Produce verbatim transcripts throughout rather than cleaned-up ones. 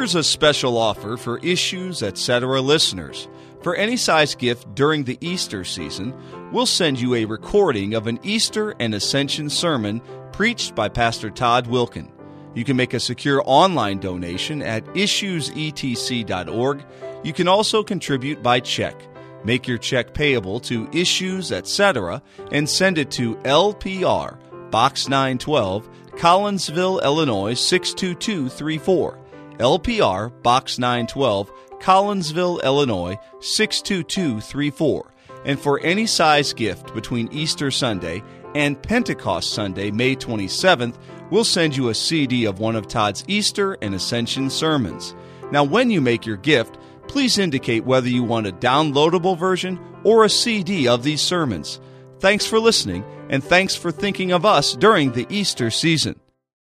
Here's a special offer for Issues, et cetera listeners. For any size gift during the Easter season, we'll send you a recording of an Easter and Ascension sermon preached by Pastor Todd Wilken. You can make a secure online donation at issues e t c dot org. You can also contribute by check. Make your check payable to Issues, et cetera, and send it to L P R, Box nine twelve, Collinsville, Illinois six two two three four. L P R, Box nine twelve, Collinsville, Illinois six two two three four. And for any size gift between Easter Sunday and Pentecost Sunday, May twenty-seventh, we'll send you a C D of one of Todd's Easter and Ascension sermons. Now, when you make your gift, please indicate whether you want a downloadable version or a C D of these sermons. Thanks for listening, and thanks for thinking of us during the Easter season.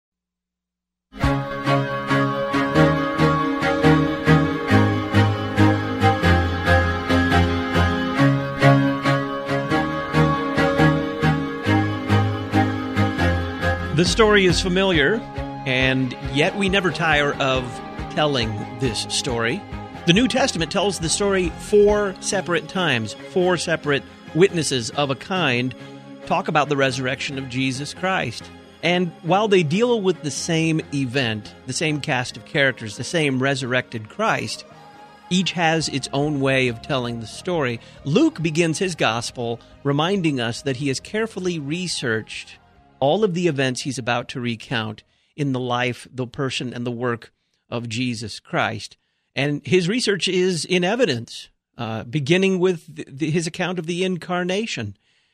The story is familiar, and yet we never tire of telling this story. The New Testament tells the story four separate times. Four separate witnesses of a kind talk about the resurrection of Jesus Christ. And while they deal with the same event, the same cast of characters, the same resurrected Christ, each has its own way of telling the story. Luke begins his gospel reminding us that he has carefully researched all of the events he's about to recount in the life, the person, and the work of Jesus Christ. And his research is in evidence, uh, beginning with the, the, his account of the incarnation,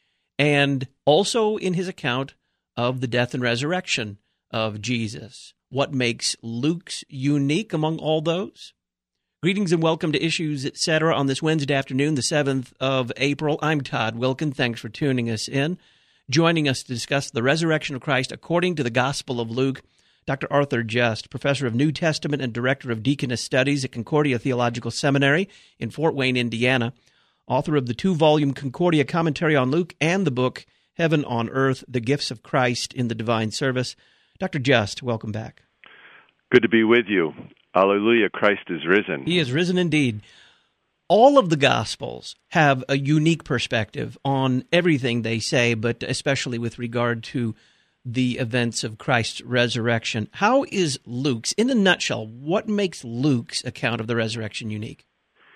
and also in his account of the death and resurrection of Jesus. What makes Luke's unique among all those? Greetings and welcome to Issues, et cetera on this Wednesday afternoon, the seventh of April. I'm Todd Wilken. Thanks for tuning us in. Joining us to discuss the resurrection of Christ according to the Gospel of Luke, Doctor Arthur Just, professor of New Testament and director of Deaconess Studies at Concordia Theological Seminary in Fort Wayne, Indiana, author of the two-volume Concordia Commentary on Luke and the book Heaven on Earth, The Gifts of Christ in the Divine Service. Doctor Just, welcome back. Good to be with you. Alleluia, Christ is risen. He is risen indeed. All of the Gospels have a unique perspective on everything they say, but especially with regard to the events of Christ's resurrection. How is Luke's, in a nutshell, what makes Luke's account of the resurrection unique?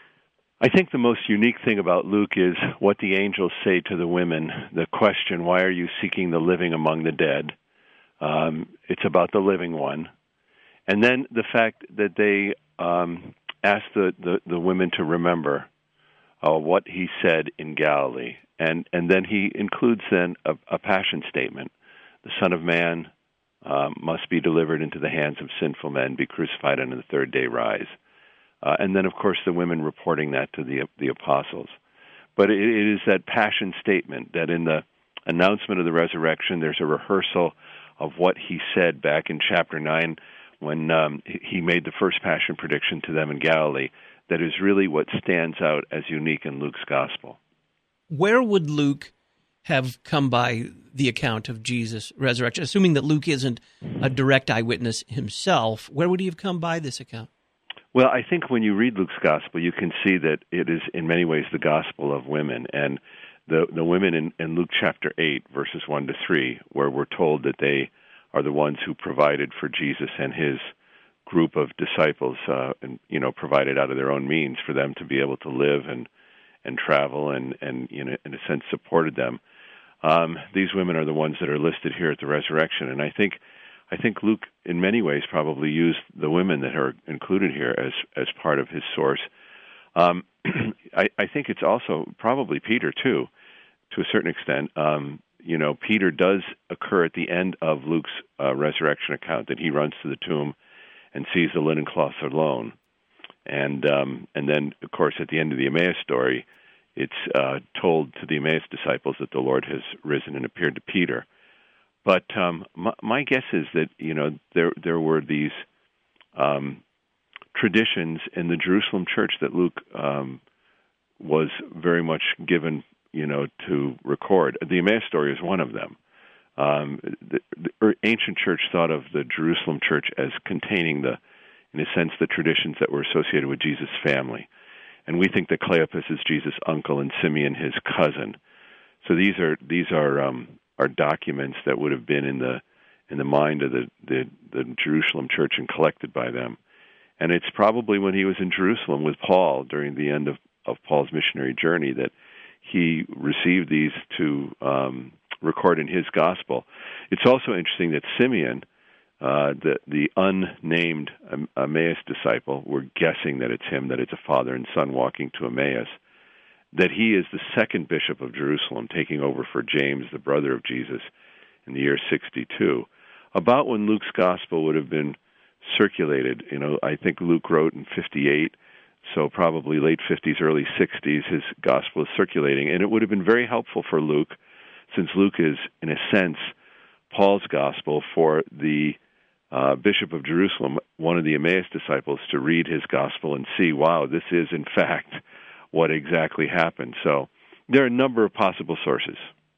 I think the most unique thing about Luke is what the angels say to the women. The question, why are you seeking the living among the dead? Um, it's about the living one. And then the fact that they um, ask the, the, the women to remember uh, what he said in Galilee. And, and then he includes then a, a passion statement. The Son of Man uh, must be delivered into the hands of sinful men, be crucified, and on the third day rise. Uh, and then, of course, the women reporting that to the the apostles. But it, it is that passion statement that in the announcement of the resurrection, there's a rehearsal of what he said back in chapter nine when um, he made the first passion prediction to them in Galilee, that is really what stands out as unique in Luke's gospel. Where would Luke have come by the account of Jesus' resurrection? Assuming that Luke isn't a direct eyewitness himself, where would he have come by this account? Well, I think when you read Luke's gospel, you can see that it is in many ways the gospel of women. And the, the women in, in Luke chapter eight, verses one to three, where we're told that they are the ones who provided for Jesus and his group of disciples, uh, and you know, provided out of their own means for them to be able to live and and travel, and and you know, in a sense supported them. Um, these women are the ones that are listed here at the resurrection, and I think I think Luke, in many ways, probably used the women that are included here as as part of his source. Um, I, I think it's also probably Peter too, to a certain extent. Um, you know, Peter does occur at the end of Luke's uh, resurrection account, that he runs to the tomb and sees the linen cloths alone. And um, and then, of course, at the end of the Emmaus story, it's uh, told to the Emmaus disciples that the Lord has risen and appeared to Peter. But um, my, my guess is that, you know, there there were these um, traditions in the Jerusalem church that Luke um, was very much given, you know, to record. The Emmaus story is one of them. Um, the, the ancient church thought of the Jerusalem church as containing the in a sense, the traditions that were associated with Jesus' family. And we think that Cleopas is Jesus' uncle and Simeon his cousin. So these are these are um, are documents that would have been in the in the mind of the, the, the Jerusalem church and collected by them. And it's probably when he was in Jerusalem with Paul during the end of, of Paul's missionary journey that he received these to um, record in his gospel. It's also interesting that Simeon, uh, the, the unnamed Emmaus disciple, we're guessing that it's him, that it's a father and son walking to Emmaus, that he is the second bishop of Jerusalem, taking over for James, the brother of Jesus, in the year sixty-two. About when Luke's gospel would have been circulated, you know, I think Luke wrote in fifty-eight, so probably late fifties, early sixties, his gospel is circulating. And it would have been very helpful for Luke, since Luke is, in a sense, Paul's gospel, for the uh, Bishop of Jerusalem, one of the Emmaus disciples, to read his gospel and see, wow, this is, in fact, what exactly happened. So there are a number of possible sources.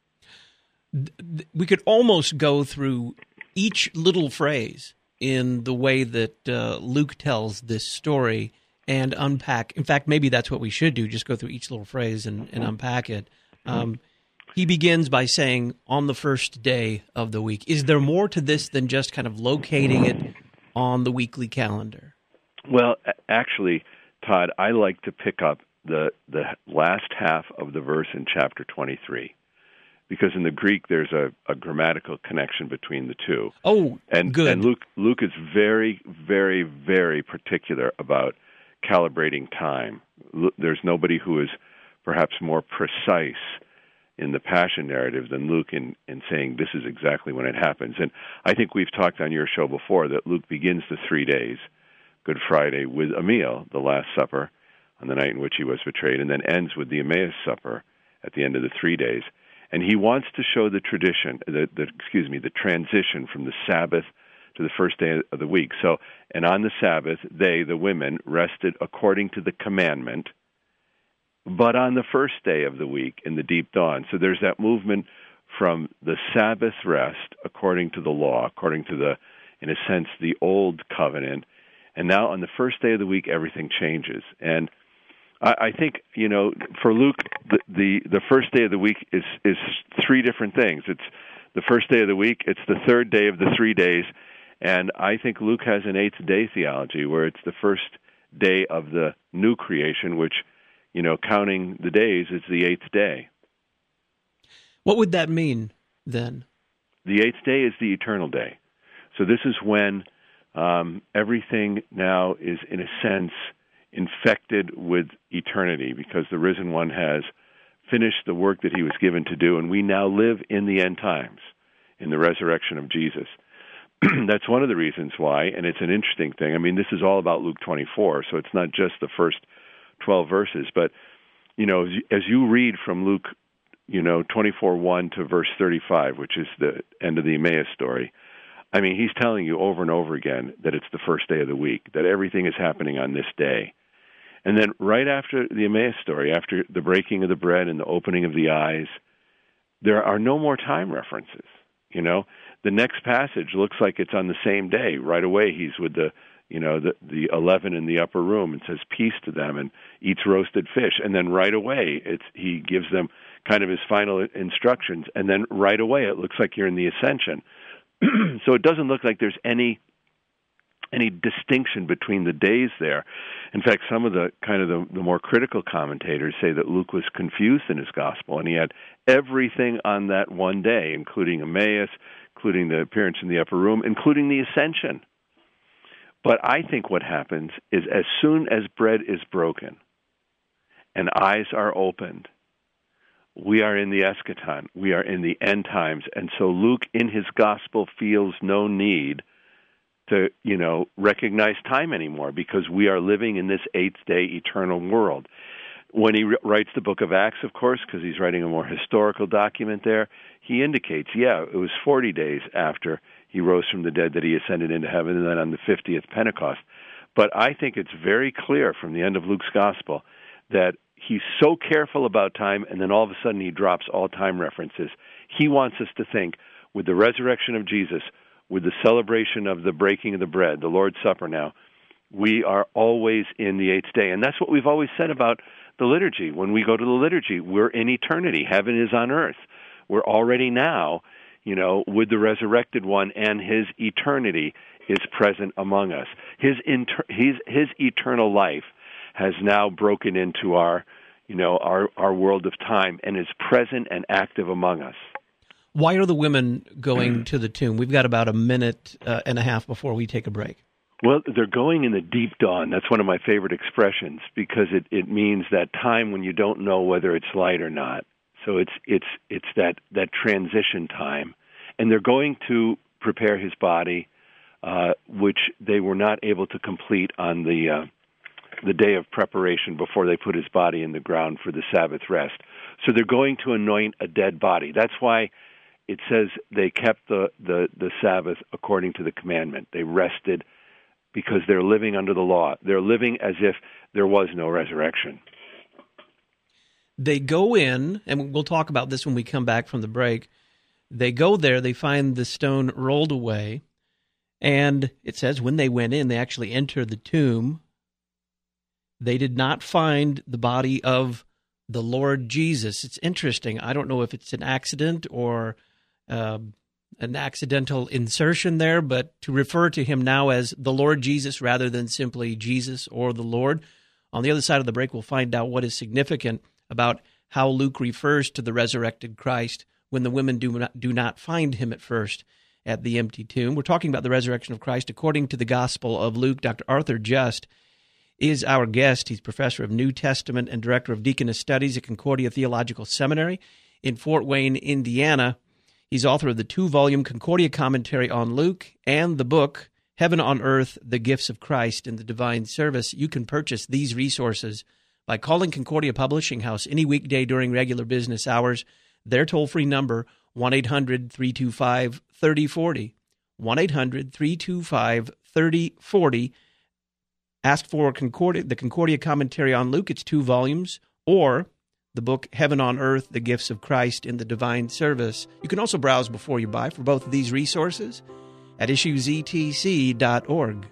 We could almost go through each little phrase in the way that uh, Luke tells this story and unpack. In fact, maybe that's what we should do, just go through each little phrase and, and unpack it. Um, he begins by saying, on the first day of the week. Is there more to this than just kind of locating it on the weekly calendar? Well, actually, Todd, I like to pick up the the last half of the verse in chapter twenty-three. Because in the Greek, there's a, a grammatical connection between the two. Oh, and, good. And Luke, Luke is very, very, very particular about calibrating time. There's nobody who is perhaps more precise in the Passion narrative than Luke in, in saying this is exactly when it happens. And I think we've talked on your show before that Luke begins the three days, Good Friday, with a meal, the Last Supper, on the night in which he was betrayed, and then ends with the Emmaus Supper at the end of the three days. And he wants to show the tradition, the, the excuse me, the transition from the Sabbath to the first day of the week. So, and on the Sabbath, they, the women, rested according to the commandment, but on the first day of the week in the deep dawn. So there's that movement from the Sabbath rest according to the law, according to the, in a sense, the old covenant. And now on the first day of the week, everything changes. And I think, you know, for Luke, the, the the first day of the week is is three different things. It's the first day of the week, it's the third day of the three days, and I think Luke has an eighth day theology where it's the first day of the new creation, which, you know, counting the days is the eighth day. What would that mean then? The eighth day is the eternal day. So this is when um, everything now is, in a sense, infected with eternity, because the risen one has finished the work that he was given to do, and we now live in the end times, in the resurrection of Jesus. That's one of the reasons why, and it's an interesting thing. I mean, this is all about Luke twenty-four, so it's not just the first twelve verses, but, you know, as you, as you read from Luke, you know, twenty-four one to verse thirty-five, which is the end of the Emmaus story, I mean, he's telling you over and over again that it's the first day of the week, that everything is happening on this day. And then right after the Emmaus story, after the breaking of the bread and the opening of the eyes, there are no more time references. You know, the next passage looks like it's on the same day. Right away, he's with the, you know, the, the eleven in the upper room and says peace to them and eats roasted fish. And then right away, it's he gives them kind of his final instructions. And then right away, it looks like you're in the ascension. So it doesn't look like there's any any distinction between the days there. In fact, some of the kind of the, the more critical commentators say that Luke was confused in his gospel, and he had everything on that one day, including Emmaus, including the appearance in the upper room, including the ascension. But I think what happens is as soon as bread is broken and eyes are opened, we are in the eschaton. We are in the end times. And so Luke, in his gospel, feels no need to, you know, recognize time anymore, because we are living in this eighth-day eternal world. When he re- writes the book of Acts, of course, because he's writing a more historical document there, he indicates, yeah, it was forty days after he rose from the dead that he ascended into heaven, and then on the fiftieth Pentecost. But I think it's very clear from the end of Luke's gospel that he's so careful about time, and then all of a sudden he drops all time references. He wants us to think, with the resurrection of Jesus, with the celebration of the breaking of the bread, the Lord's Supper now, We are always in the eighth day. And that's what we've always said about the liturgy. When we go to the liturgy, we're in eternity. Heaven is on earth. We're already now, you know, with the resurrected one, and his eternity is present among us. His inter- his, his eternal life has now broken into our, you know, our, our world of time and is present and active among us. Why are the women going to the tomb? We've got about a minute uh, and a half before we take a break. Well, they're going in the deep dawn. That's one of my favorite expressions because it, it means that time when you don't know whether it's light or not. So it's it's it's that, that transition time. And they're going to prepare his body, uh, which they were not able to complete on the uh, the day of preparation before they put his body in the ground for the Sabbath rest. So they're going to anoint a dead body. That's why it says they kept the, the, the Sabbath according to the commandment. They rested because they're living under the law. They're living as if there was no resurrection. They go in, and we'll talk about this when we come back from the break. They go there, they find the stone rolled away, and it says when they went in, they actually entered the tomb. They did not find the body of the Lord Jesus. It's interesting. I don't know if it's an accident or uh, an accidental insertion there, but to refer to him now as the Lord Jesus rather than simply Jesus or the Lord. On the other side of the break, we'll find out what is significant about how Luke refers to the resurrected Christ when the women do not, do not find him at first at the empty tomb. We're talking about the resurrection of Christ according to the Gospel of Luke. Doctor Arthur Just is our guest. He's professor of New Testament and director of Deaconess Studies at Concordia Theological Seminary in Fort Wayne, Indiana. He's author of the two-volume Concordia Commentary on Luke and the book Heaven on Earth, The Gifts of Christ in the Divine Service. You can purchase these resources by calling Concordia Publishing House any weekday during regular business hours. Their toll-free number, one eight hundred three two five three oh four oh, one eight hundred three two five three oh four oh. Ask for Concordia, the Concordia Commentary on Luke, it's two volumes, or the book Heaven on Earth, The Gifts of Christ in the Divine Service. You can also browse before you buy for both of these resources at issues e t c dot org.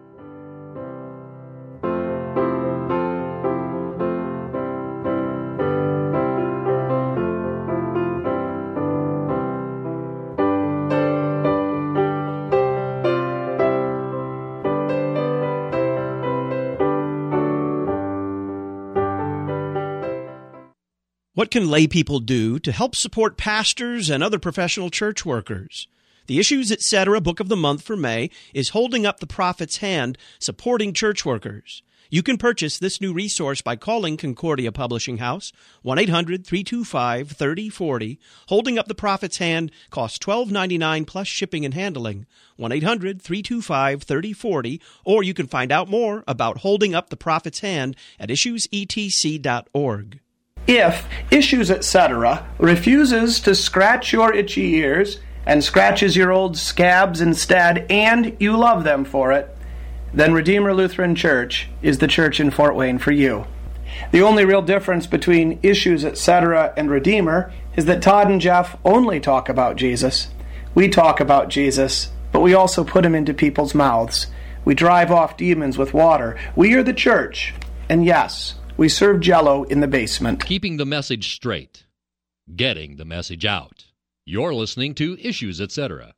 What can lay people do to help support pastors and other professional church workers? The Issues Etc. Book of the Month for May is Holding Up the Prophet's Hand, Supporting Church Workers. You can purchase this new resource by calling Concordia Publishing House, one eight hundred three two five three oh four oh. Holding Up the Prophet's Hand costs twelve ninety-nine plus shipping and handling, one eight hundred three two five three oh four oh, or you can find out more about Holding Up the Prophet's Hand at issues e t c dot org. If Issues Etc. refuses to scratch your itchy ears and scratches your old scabs instead, and you love them for it, then Redeemer Lutheran Church is the church in Fort Wayne for you. The only real difference between Issues Etc. and Redeemer is that Todd and Jeff only talk about Jesus. We talk about Jesus, but we also put him into people's mouths. We drive off demons with water. We are the church, and yes, we serve Jell-O in the basement. Keeping the message straight. Getting the message out. You're listening to Issues Etc.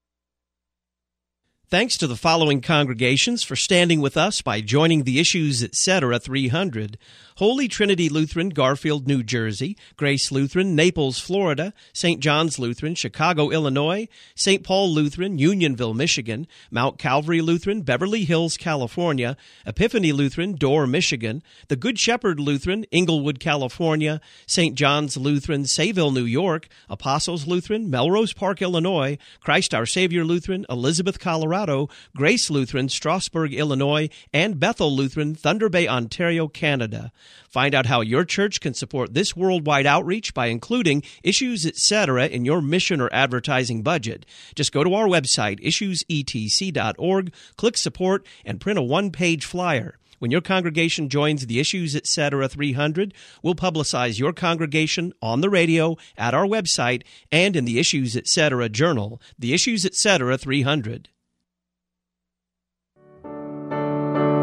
Thanks to the following congregations for standing with us by joining the Issues Etc. three hundred. Holy Trinity Lutheran, Garfield, New Jersey; Grace Lutheran, Naples, Florida; Saint John's Lutheran, Chicago, Illinois; Saint Paul Lutheran, Unionville, Michigan; Mount Calvary Lutheran, Beverly Hills, California; Epiphany Lutheran, Dorr, Michigan; the Good Shepherd Lutheran, Inglewood, California; Saint John's Lutheran, Sayville, New York; Apostles Lutheran, Melrose Park, Illinois; Christ Our Savior Lutheran, Elizabeth, Colorado; Grace Lutheran, Strasburg, Illinois; and Bethel Lutheran, Thunder Bay, Ontario, Canada. Find out how your church can support this worldwide outreach by including Issues Etc. in your mission or advertising budget. Just go to our website, issues e t c dot org, click Support, and print a one-page flyer. When your congregation joins the Issues Etc. three hundred, we'll publicize your congregation on the radio, at our website, and in the Issues Etc. Journal, the Issues Etc. three hundred.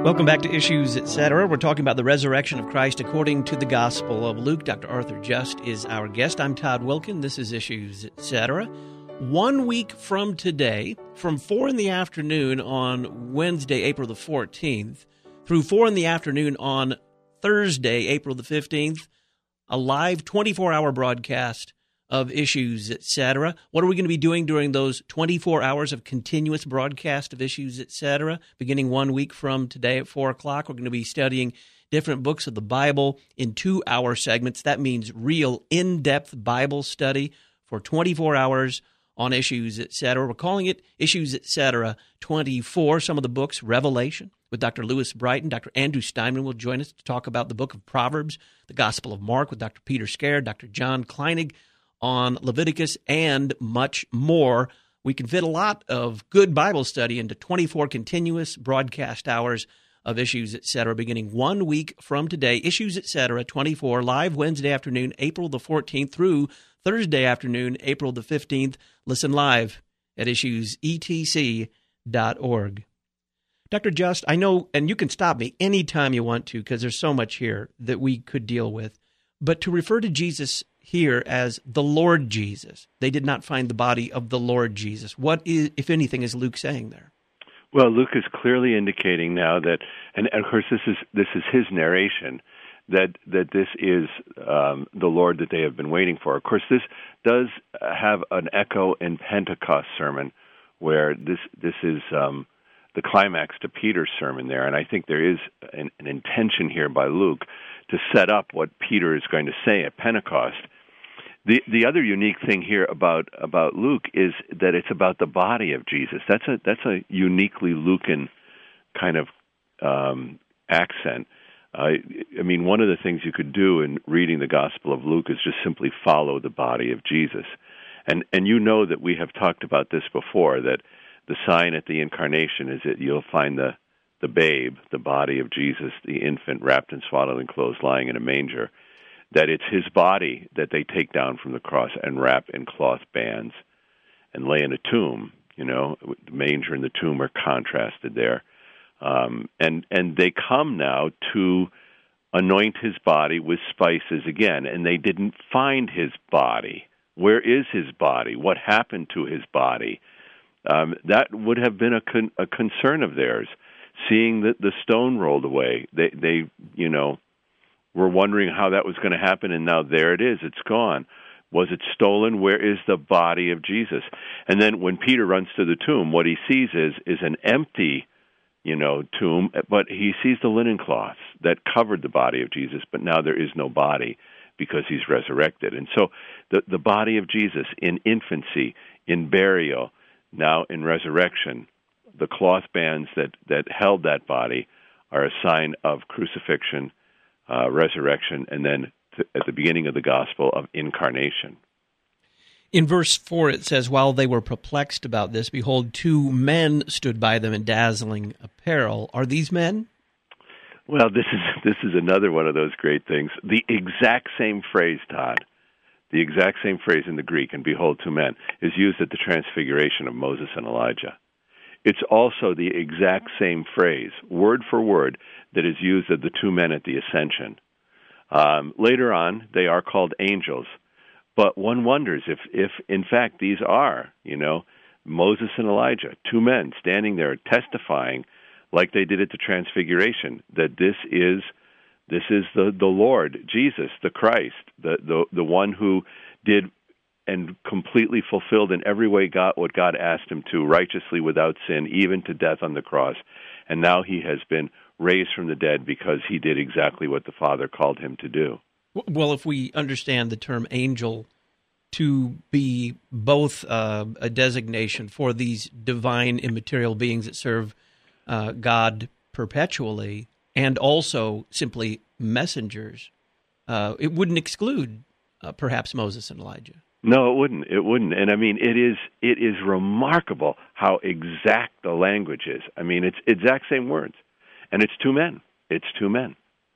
Welcome back to Issues, et cetera. We're talking about the resurrection of Christ according to the Gospel of Luke. Doctor Arthur Just is our guest. I'm Todd Wilkin. This is Issues, et cetera. One week from today, from four in the afternoon on Wednesday, April the fourteenth, through four in the afternoon on Thursday, April the fifteenth, a live twenty-four hour broadcast of Issues, et cetera. What are we going to be doing during those twenty-four hours of continuous broadcast of Issues, et cetera? Beginning one week from today at four o'clock, we're going to be studying different books of the Bible in two-hour segments. That means real in-depth Bible study for twenty-four hours on Issues, et cetera. We're calling it Issues, et cetera, twenty-four. Some of the books, Revelation, with Doctor Lewis Brighton. Doctor Andrew Steinman will join us to talk about the book of Proverbs, the Gospel of Mark with Doctor Peter Scared, Doctor John Kleinig on Leviticus, and much more. We can fit a lot of good Bible study into twenty-four continuous broadcast hours of Issues, et cetera, beginning one week from today. Issues, et cetera, twenty-four, live Wednesday afternoon, April the fourteenth, through Thursday afternoon, April the fifteenth. Listen live at issues e t c dot org. Doctor Just, I know, and you can stop me anytime you want to, because there's so much here that we could deal with, but to refer to Jesus here as the Lord Jesus. They did not find the body of the Lord Jesus. What is, if anything, is Luke saying there? Well, Luke is clearly indicating now that, and, and of course this is this is his narration, that that this is um, the Lord that they have been waiting for. Of course, this does have an echo in Pentecost sermon, where this this is um, the climax to Peter's sermon there, and I think there is an, an intention here by Luke to set up what Peter is going to say at Pentecost. The the other unique thing here about about Luke is that it's about the body of Jesus. That's a that's a uniquely Lucan kind of um, accent. Uh, I mean, one of the things you could do in reading the Gospel of Luke is just simply follow the body of Jesus, and and you know that we have talked about this before, that the sign at the incarnation is that you'll find the the babe, the body of Jesus, the infant wrapped in swaddling clothes, lying in a manger. That it's his body that they take down from the cross and wrap in cloth bands and lay in a tomb. You know, the manger and the tomb are contrasted there. Um, and, and they come now to anoint his body with spices again, and they didn't find his body. Where is his body? What happened to his body? Um, that would have been a, con- a concern of theirs, seeing that the stone rolled away. They, they, you know, were wondering how that was going to happen, and now there it is. It's gone. Was it stolen? Where is the body of Jesus? And then when Peter runs to the tomb, what he sees is is an empty, you know, tomb, but he sees the linen cloths that covered the body of Jesus, but now there is no body because he's resurrected. And so the, the body of Jesus in infancy, in burial, now in resurrection, the cloth bands that, that held that body are a sign of crucifixion, Uh, resurrection, and then th- at the beginning of the gospel of incarnation. In verse four it says, while they were perplexed about this, behold, two men stood by them in dazzling apparel. Are these men? Well, this is this is another one of those great things. The exact same phrase, Todd, the exact same phrase in the Greek, and behold, two men, is used at the transfiguration of Moses and Elijah. It's also the exact same phrase, word for word, that is used of the two men at the ascension. Um, later on, they are called angels, but one wonders if, if, in fact, these are, you know, Moses and Elijah, two men standing there testifying, like they did at the Transfiguration, that this is this is the, the Lord, Jesus, the Christ, the, the the one who did and completely fulfilled in every way God, what God asked him to, righteously without sin, even to death on the cross. And now he has been raised from the dead because he did exactly what the Father called him to do. Well, if we understand the term angel to be both uh, a designation for these divine immaterial beings that serve uh, God perpetually, and also simply messengers, uh, it wouldn't exclude uh, perhaps Moses and Elijah. No, it wouldn't. It wouldn't. And I mean, it is it is remarkable how exact the language is. I mean, it's exact same words. And it's two men. It's two men.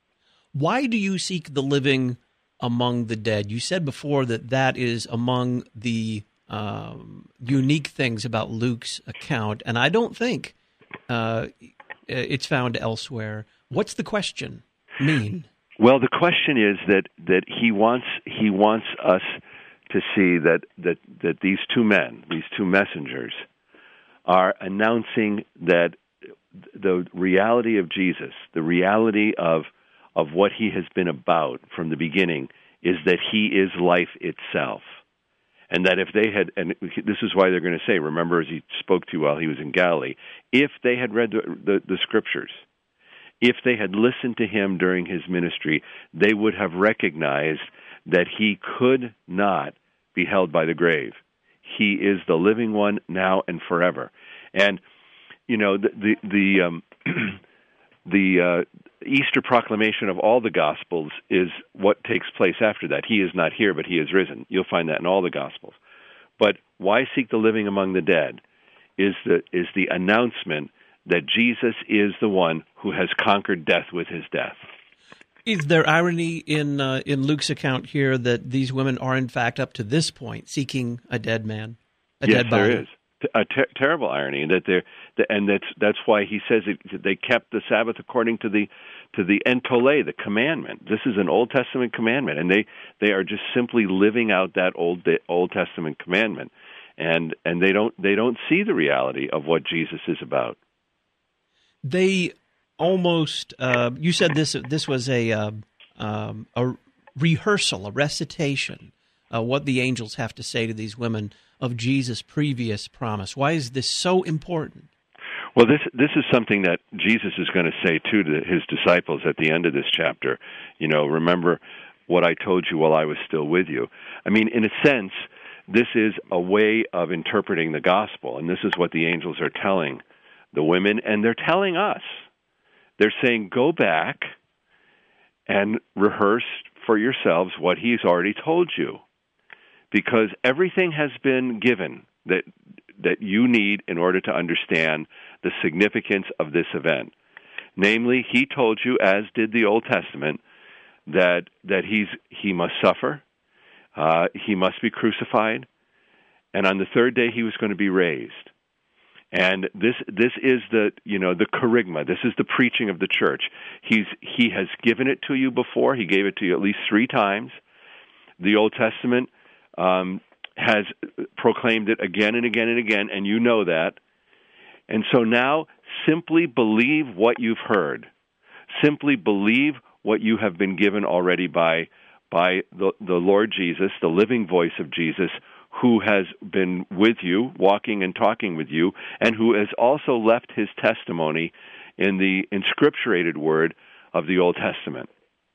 Why do you seek the living among the dead? You said before that that is among the um, unique things about Luke's account, and I don't think uh, it's found elsewhere. What's the question mean? Well, the question is that, that he wants he wants us to see that, that, that these two men, these two messengers, are announcing that the reality of Jesus, the reality of of what he has been about from the beginning, is that he is life itself. And that if they had, and this is why they're going to say, remember as he spoke to you while he was in Galilee, if they had read the, the, the Scriptures, if they had listened to him during his ministry, they would have recognized that he could not be held by the grave. He is the living one now and forever. And, you know, the the the, um, the uh, Easter proclamation of all the Gospels is what takes place after that. He is not here, but he is risen. You'll find that in all the Gospels. But why seek the living among the dead is the is the announcement that Jesus is the one who has conquered death with his death. Is there irony in uh, in Luke's account here that these women are in fact up to this point seeking a dead man, a yes, dead body? There is a ter- terrible irony that they're, and that's that's why he says it, they kept the Sabbath according to the to the entole, the commandment. This is an Old Testament commandment, and they, they are just simply living out that Old Old Testament commandment, and and they don't they don't see the reality of what Jesus is about. They almost uh, you said this this was a uh, um, a rehearsal, a recitation, uh, what the angels have to say to these women of Jesus' previous promise. Why is this so important? Well, this this is something that Jesus is going to say too to his disciples at the end of this chapter. You know, remember what I told you while I was still with you. I mean, in a sense, this is a way of interpreting the gospel, and this is what the angels are telling the women, and they're telling us. They're saying, go back and rehearse for yourselves what he's already told you, because everything has been given that that you need in order to understand the significance of this event. Namely, he told you, as did the Old Testament, that that he's he must suffer, uh, he must be crucified, and on the third day he was going to be raised. And this this is the you know the kerygma. This is the preaching of the church. He's he has given it to you before. He gave it to you at least three times. The Old Testament um, has proclaimed it again and again and again, and you know that. And so now, simply believe what you've heard. Simply believe what you have been given already by by the, the Lord Jesus, the living voice of Jesus, who has been with you, walking and talking with you, and who has also left his testimony in the inscripturated word of the Old Testament.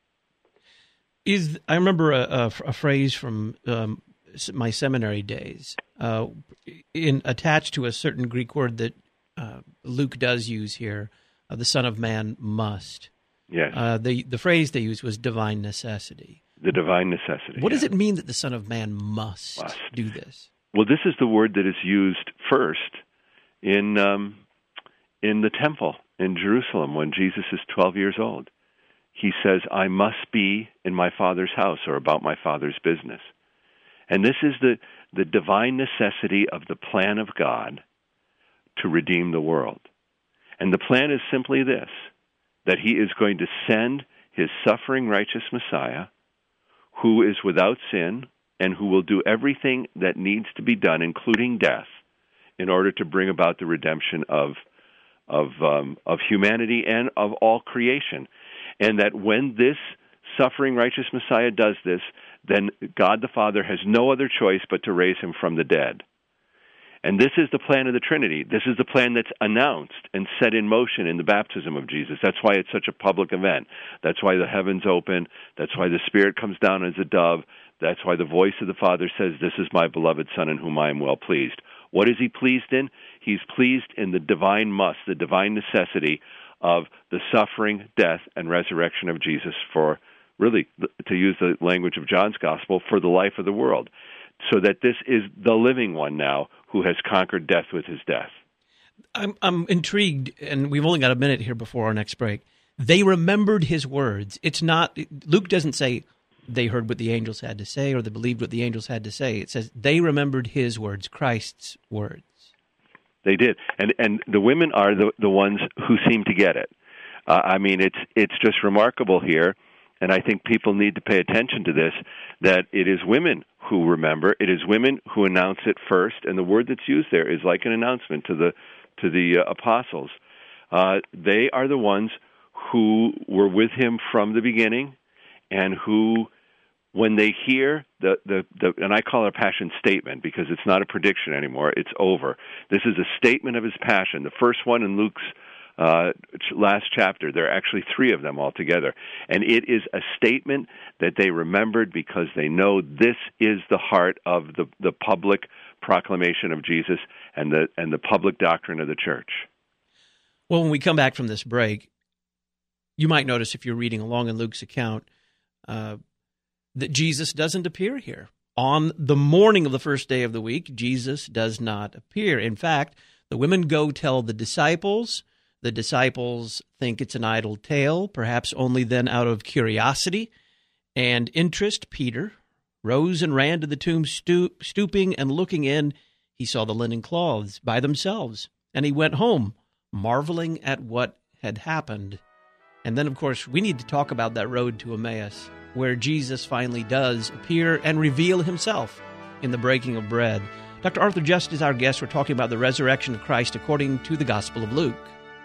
Is I remember a, a, a phrase from um, my seminary days, uh, in attached to a certain Greek word that uh, Luke does use here, uh, the Son of Man must. Yes. Uh, the the phrase they used was divine necessity. The divine necessity. What yeah. does it mean that the Son of Man must, must do this? Well, this is the word that is used first in um, in the temple in Jerusalem when Jesus is twelve years old. He says, I must be in my Father's house, or about my Father's business. And this is the, the divine necessity of the plan of God to redeem the world. And the plan is simply this, that he is going to send his suffering righteous Messiah, who is without sin, and who will do everything that needs to be done, including death, in order to bring about the redemption of of um, of humanity and of all creation. And that when this suffering righteous Messiah does this, then God the Father has no other choice but to raise him from the dead. And this is the plan of the Trinity. This is the plan that's announced and set in motion in the baptism of Jesus. That's why it's such a public event. That's why the heavens open. That's why the Spirit comes down as a dove. That's why the voice of the Father says, this is my beloved Son in whom I am well pleased. What is he pleased in? He's pleased in the divine must, the divine necessity of the suffering, death, and resurrection of Jesus for, really, to use the language of John's Gospel, for the life of the world. So that this is the living one now who has conquered death with his death. I'm I'm intrigued, and we've only got a minute here before our next break. They remembered his words. It's not, Luke doesn't say they heard what the angels had to say or they believed what the angels had to say. It says they remembered his words, Christ's words. They did, and and the women are the the ones who seem to get it. Uh, I mean, it's it's just remarkable here, and I think people need to pay attention to this. That it is women who remember. It is women who announce it first, and the word that's used there is like an announcement to the to the uh, apostles. Uh, they are the ones who were with him from the beginning, and who, when they hear the, the, the, and I call it a passion statement because it's not a prediction anymore, it's over. This is a statement of his passion. The first one in Luke's uh, last chapter, there are actually three of them altogether. And it is a statement that they remembered because they know this is the heart of the, the public proclamation of Jesus and the, and the public doctrine of the church. Well, when we come back from this break, you might notice if you're reading along in Luke's account, uh, that Jesus doesn't appear here. On the morning of the first day of the week, Jesus does not appear. In fact, the women go tell the disciples. The disciples think it's an idle tale, perhaps only then out of curiosity and interest. Peter rose and ran to the tomb, stoop, stooping and looking in. He saw the linen cloths by themselves, and he went home, marveling at what had happened. And then, of course, we need to talk about that road to Emmaus, where Jesus finally does appear and reveal himself in the breaking of bread. Doctor Arthur Just is our guest. We're talking about the resurrection of Christ according to the Gospel of Luke.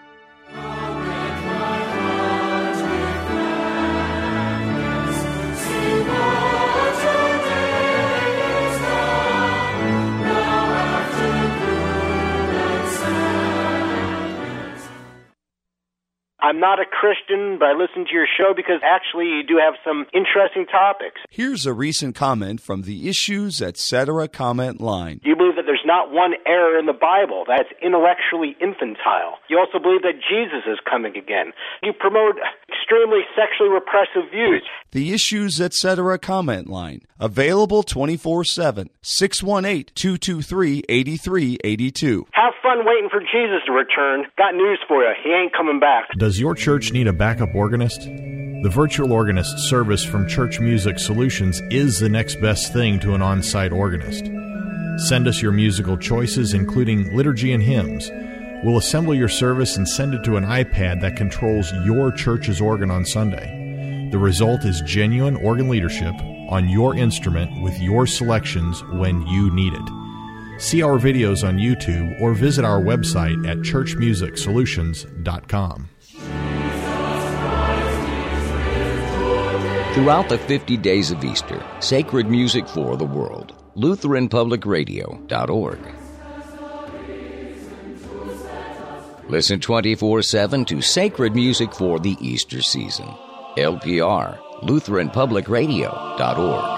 I'm not a Christian, but I listen to your show because actually you do have some interesting topics. Here's a recent comment from the Issues Etc. comment line. You believe that there's not one error in the Bible that's intellectually infantile. You also believe that Jesus is coming again. You promote extremely sexually repressive views. The Issues Etc. comment line. Available twenty-four seven. six one eight, two two three, eight three eight two. Have fun waiting for Jesus to return. Got news for you. He ain't coming back. Does your church need a backup organist? The virtual organist service from Church Music Solutions is the next best thing to an on-site organist. Send us your musical choices, including liturgy and hymns. We'll assemble your service and send it to an iPad that controls your church's organ on Sunday. The result is genuine organ leadership on your instrument with your selections when you need it. See our videos on YouTube or visit our website at church music solutions dot com. Throughout the fifty days of Easter, sacred music for the world. Lutheran Public Radio dot org. Listen twenty-four seven to sacred music for the Easter season. L P R, Lutheran Public Radio dot org.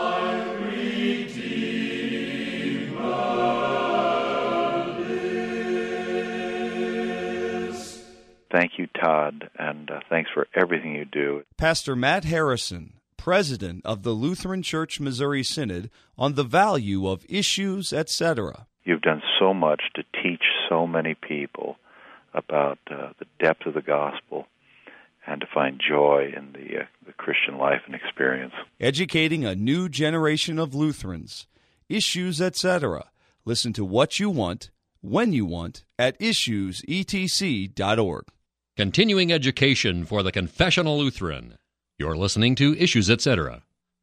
Thank you, Todd, and uh, thanks for everything you do. Pastor Matt Harrison, President of the Lutheran Church Missouri Synod, on the value of Issues Etc. You've done so much to teach so many people about uh, the depth of the gospel and to find joy in the, uh, the Christian life and experience. Educating a new generation of Lutherans. Issues Etc. Listen to what you want, when you want, at issues e t c dot org. Continuing education for the confessional Lutheran. You're listening to Issues Etc.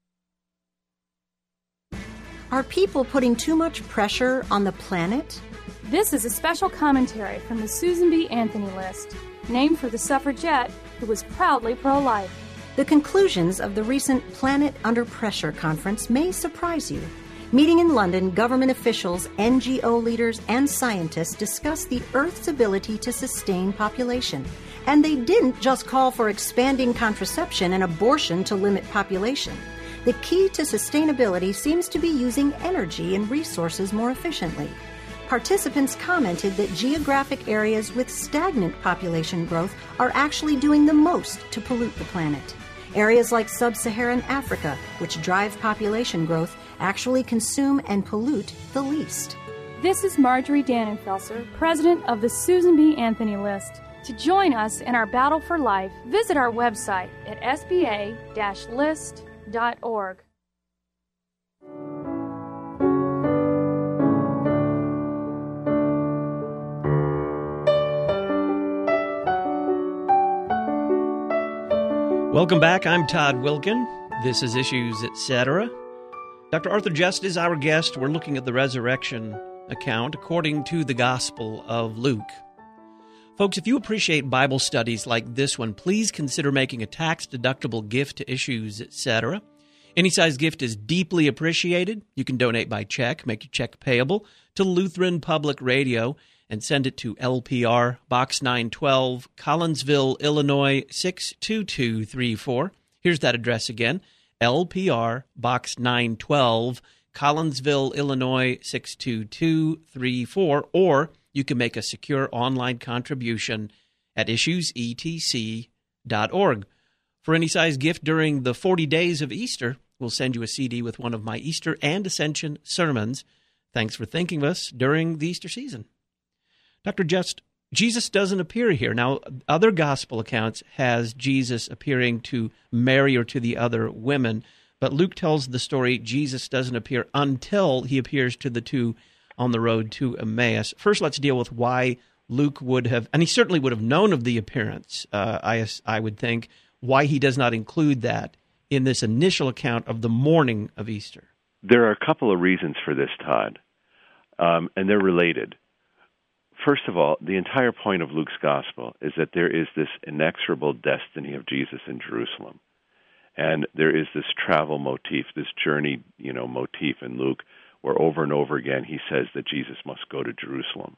Are people putting too much pressure on the planet? This is a special commentary from the Susan B. Anthony List, named for the suffragette who was proudly pro-life. The conclusions of the recent Planet Under Pressure conference may surprise you. Meeting in London, government officials, N G O leaders, and scientists discussed the Earth's ability to sustain population. And they didn't just call for expanding contraception and abortion to limit population. The key to sustainability seems to be using energy and resources more efficiently. Participants commented that geographic areas with stagnant population growth are actually doing the most to pollute the planet. Areas like sub-Saharan Africa, which drive population growth, actually consume and pollute the least. This is Marjorie Dannenfelser, president of the Susan B. Anthony List. To join us in our battle for life, visit our website at s b a dash list dot org. Welcome back. I'm Todd Wilkin. This is Issues, et cetera. Doctor Arthur Just is our guest. We're looking at the resurrection account according to the Gospel of Luke. Folks, if you appreciate Bible studies like this one, please consider making a tax-deductible gift to Issues, et cetera. Any size gift is deeply appreciated. You can donate by check, make your check payable to Lutheran Public Radio, and send it to L P R, Box nine twelve, Collinsville, Illinois, six two two three four. Here's that address again, L P R, Box nine twelve, Collinsville, Illinois, six two two three four. Or you can make a secure online contribution at issues e t c dot org. For any size gift during the forty days of Easter, we'll send you a C D with one of my Easter and Ascension sermons. Thanks for thinking of us during the Easter season. Doctor Just, Jesus doesn't appear here. Now, other gospel accounts has Jesus appearing to Mary or to the other women, but Luke tells the story Jesus doesn't appear until he appears to the two on the road to Emmaus. First, let's deal with why Luke would have, and he certainly would have known of the appearance, uh, I, I would think, why he does not include that in this initial account of the morning of Easter. There are a couple of reasons for this, Todd, um, and they're related. First of all, the entire point of Luke's gospel is that there is this inexorable destiny of Jesus in Jerusalem. And there is this travel motif, this journey, you know, motif in Luke, where over and over again he says that Jesus must go to Jerusalem.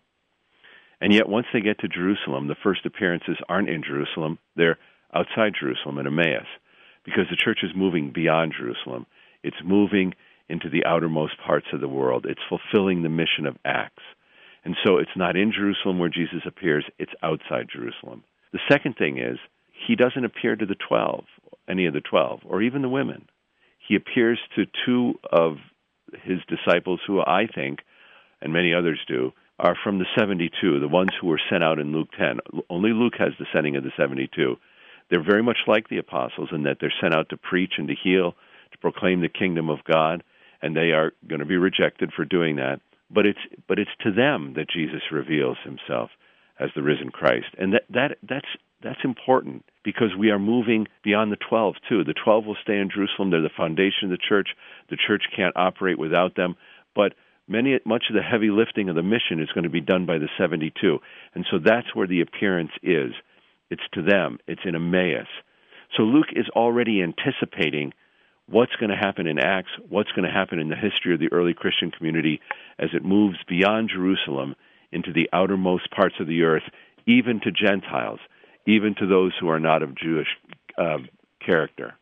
And yet once they get to Jerusalem, the first appearances aren't in Jerusalem, they're outside Jerusalem in Emmaus, because the church is moving beyond Jerusalem. It's moving into the outermost parts of the world. It's fulfilling the mission of Acts. And so it's not in Jerusalem where Jesus appears, it's outside Jerusalem. The second thing is, he doesn't appear to the twelve, any of the twelve, or even the women. He appears to two of his disciples who I think, and many others do, are from the seventy-two, the ones who were sent out in Luke ten. Only Luke has the sending of the seventy-two. They're very much like the apostles in that they're sent out to preach and to heal, to proclaim the kingdom of God, and they are going to be rejected for doing that. But it's but it's to them that Jesus reveals himself as the risen Christ. And that, that that's that's important because we are moving beyond the twelve, too. The twelve will stay in Jerusalem. They're the foundation of the church. The church can't operate without them. But many much of the heavy lifting of the mission is going to be done by the seventy-two. And so that's where the appearance is. It's to them. It's in Emmaus. So Luke is already anticipating what's going to happen in Acts, what's going to happen in the history of the early Christian community as it moves beyond Jerusalem into the outermost parts of the earth, even to Gentiles, even to those who are not of Jewish uh, character.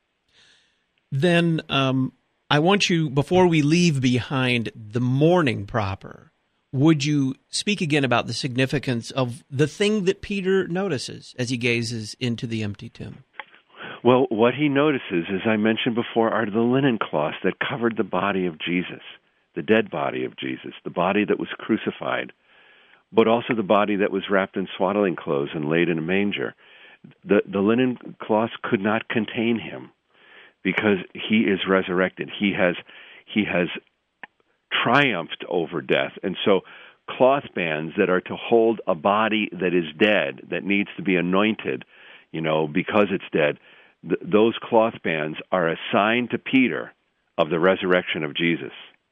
Then um, I want you, before we leave behind the morning proper, would you speak again about the significance of the thing that Peter notices as he gazes into the empty tomb? Well, what he notices, as I mentioned before, are the linen cloths that covered the body of Jesus, the dead body of Jesus, the body that was crucified, but also the body that was wrapped in swaddling clothes and laid in a manger. The, the linen cloths could not contain him because he is resurrected. He has, he has triumphed over death. And so cloth bands that are to hold a body that is dead, that needs to be anointed, you know, because it's dead, th- those cloth bands are a sign to Peter of the resurrection of Jesus.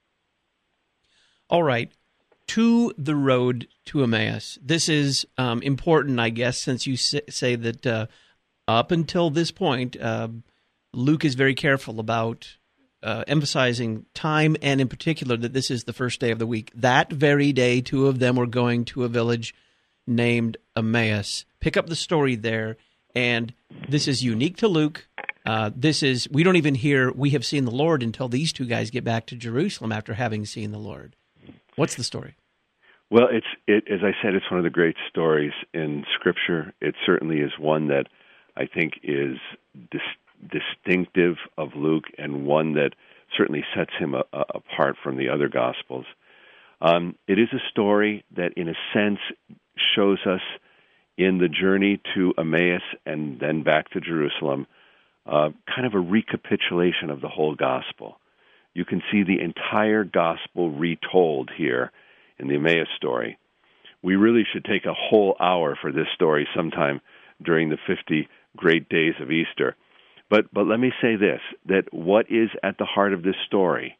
All right. To the road to Emmaus. This is um, important, I guess, since you say that uh, up until this point, uh, Luke is very careful about uh, emphasizing time, and in particular that this is the first day of the week. That very day, two of them were going to a village named Emmaus. Pick up the story there, and this is unique to Luke. Uh, this is, we don't even hear, we have seen the Lord until these two guys get back to Jerusalem after having seen the Lord. What's the story? Well, it's it, as I said, it's one of the great stories in Scripture. It certainly is one that I think is dis- distinctive of Luke and one that certainly sets him a, a, apart from the other Gospels. Um, it is a story that, in a sense, shows us in the journey to Emmaus and then back to Jerusalem uh, kind of a recapitulation of the whole Gospel. You can see the entire Gospel retold here in the Emmaus story. We really should take a whole hour for this story sometime during the fifty great days of Easter. But but let me say this, that what is at the heart of this story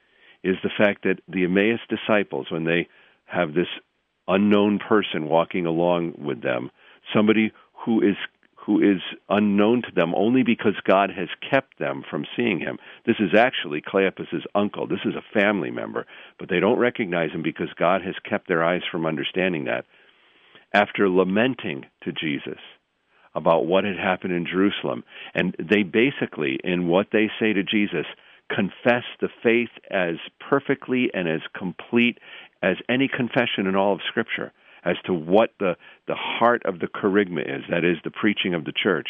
is the fact that the Emmaus disciples, when they have this unknown person walking along with them, somebody who is who is unknown to them only because God has kept them from seeing him. This is actually Cleopas' uncle. This is a family member, but they don't recognize him because God has kept their eyes from understanding that. After lamenting to Jesus about what had happened in Jerusalem, and they basically, in what they say to Jesus, confess the faith as perfectly and as complete as any confession in all of Scripture, as to what the, the heart of the kerygma is, that is, the preaching of the church.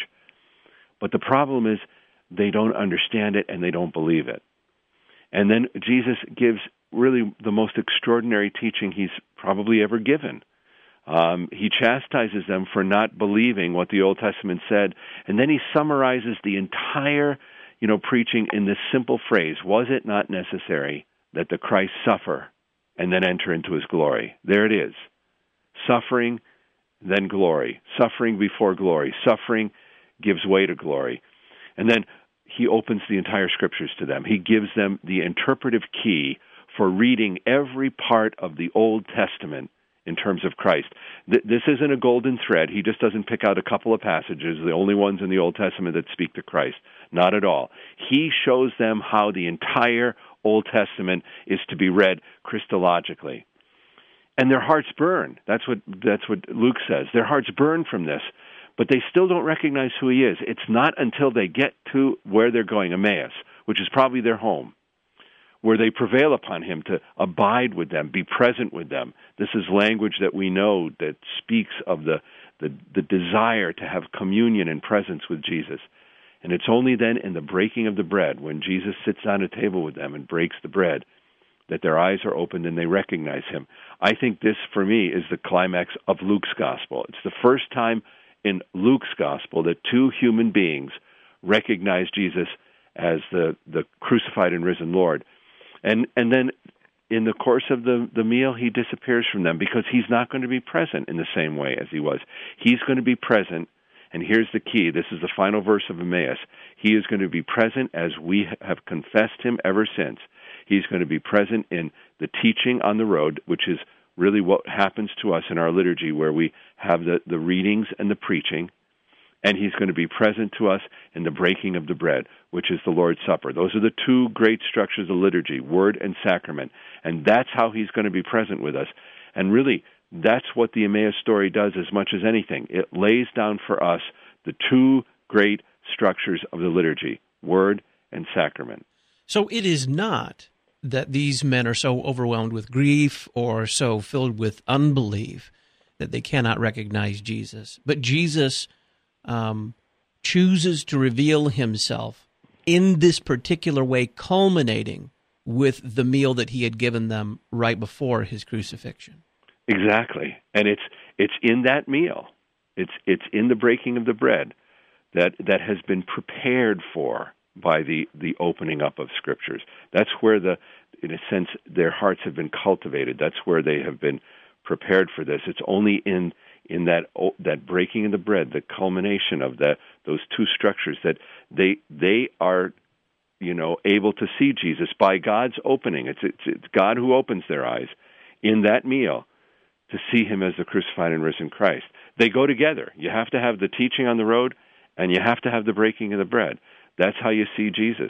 But the problem is they don't understand it and they don't believe it. And then Jesus gives really the most extraordinary teaching he's probably ever given. Um, he chastises them for not believing what the Old Testament said, and then he summarizes the entire, you know, preaching in this simple phrase: was it not necessary that the Christ suffer and then enter into his glory? There it is. Suffering, then glory. Suffering before glory. Suffering gives way to glory. And then he opens the entire Scriptures to them. He gives them the interpretive key for reading every part of the Old Testament in terms of Christ. This isn't a golden thread. He just doesn't pick out a couple of passages, the only ones in the Old Testament that speak to Christ. Not at all. He shows them how the entire Old Testament is to be read Christologically. And their hearts burn. That's what that's what Luke says. Their hearts burn from this, but they still don't recognize who he is. It's not until they get to where they're going, Emmaus, which is probably their home, where they prevail upon him to abide with them, be present with them. This is language that we know that speaks of the, the, the desire to have communion and presence with Jesus. And it's only then in the breaking of the bread, when Jesus sits down at a table with them and breaks the bread, that their eyes are opened and they recognize him. I think this, for me, is the climax of Luke's gospel. It's the first time in Luke's gospel that two human beings recognize Jesus as the, the crucified and risen Lord. And and then in the course of the, the meal, he disappears from them because he's not going to be present in the same way as he was. He's going to be present, and here's the key. This is the final verse of Emmaus. He is going to be present as we have confessed him ever since. He's going to be present in the teaching on the road, which is really what happens to us in our liturgy, where we have the, the readings and the preaching. And he's going to be present to us in the breaking of the bread, which is the Lord's Supper. Those are the two great structures of liturgy, word and sacrament. And that's how he's going to be present with us. And really, that's what the Emmaus story does as much as anything. It lays down for us the two great structures of the liturgy, word and sacrament. So it is not that these men are so overwhelmed with grief or so filled with unbelief that they cannot recognize Jesus. But Jesus um, chooses to reveal himself in this particular way, culminating with the meal that he had given them right before his crucifixion. Exactly. And it's it's in that meal, it's it's in the breaking of the bread that that has been prepared for by the, the opening up of Scriptures. That's where, the, in a sense, their hearts have been cultivated. That's where they have been prepared for this. It's only in in that that breaking of the bread, the culmination of that those two structures, that they they are, you know, able to see Jesus by God's opening. It's it's, it's God who opens their eyes in that meal to see him as the crucified and risen Christ. They go together. You have to have the teaching on the road, and you have to have the breaking of the bread. That's how you see Jesus.